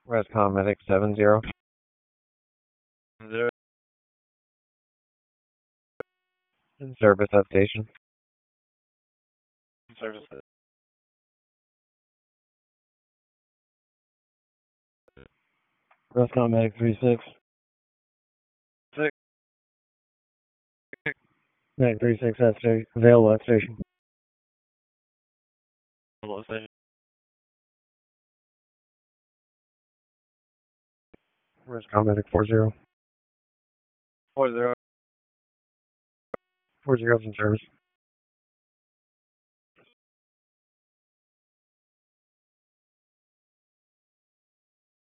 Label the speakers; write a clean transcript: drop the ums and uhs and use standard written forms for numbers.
Speaker 1: Rescom Medic 70. In service at station.
Speaker 2: Service.
Speaker 1: Rescom Medic 36. Medic 36 at station. Available at station. Rescom Medic 40.
Speaker 2: 40.
Speaker 1: 40's in service.